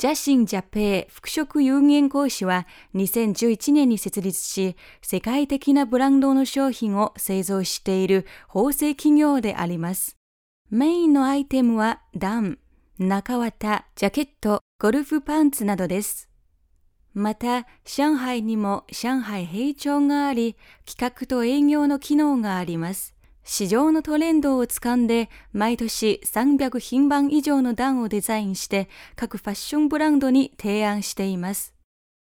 ジャシン・ジャペイ服飾有限公司は2011年に設立し、世界的なブランドの商品を製造している縫製企業であります。メインのアイテムはダウン、中綿、ジャケット、ゴルフパンツなどです。また、上海にも上海兵長があり、企画と営業の機能があります。市場のトレンドをつかんで、毎年300品番以上のダウンをデザインして、各ファッションブランドに提案しています。